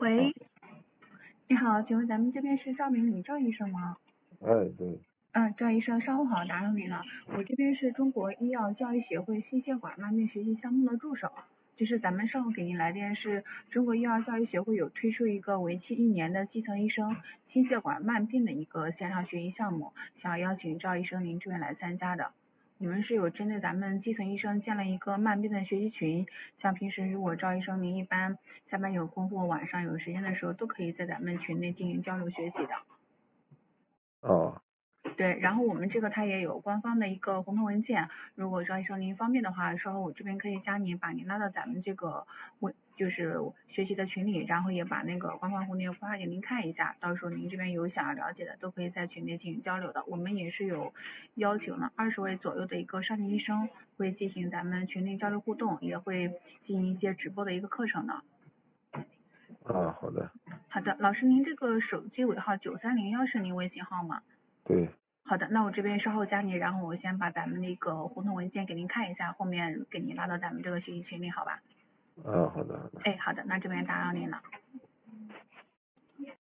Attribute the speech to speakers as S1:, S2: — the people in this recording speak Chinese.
S1: 喂，你好，请问咱们这边是赵明宇赵医生吗？
S2: 哎，对。
S1: 赵医生，上午好，打扰您了。我这边是中国医药教育协会心血管慢病学习项目的助手，就是咱们上午给您来电是中国医药教育协会有推出一个为期1年的基层医生心血管慢病的一个线上学习项目，想要邀请赵医生您这边来参加的。我们是有针对咱们基层医生建了一个慢病的学习群，像平时如果赵医生您一般下班有空或晚上有时间的时候，都可以在咱们群内进行交流学习的。
S2: 哦。
S1: 对，然后我们这个它也有官方的一个红头文件，如果赵医生您方便的话，稍后我这边可以加您，把您拉到咱们这个就是学习的群里，然后也把那个官方红点发给您看一下，到时候您这边有想要了解的，都可以在群内进行交流的。我们也是有邀请了20位左右的一个上级医生，会进行咱们群内交流互动，也会进行一些直播的一个课程的。
S2: 啊，好的。
S1: 好的，老师您这个手机尾号9301是您微信号吗？
S2: 对。
S1: 好的，那我这边稍后加您，然后我先把咱们那个活动文件给您看一下，后面给您拉到咱们这个学习群里，好吧？
S2: 啊，好的好的。
S1: 哎，好的，那这边打扰您了。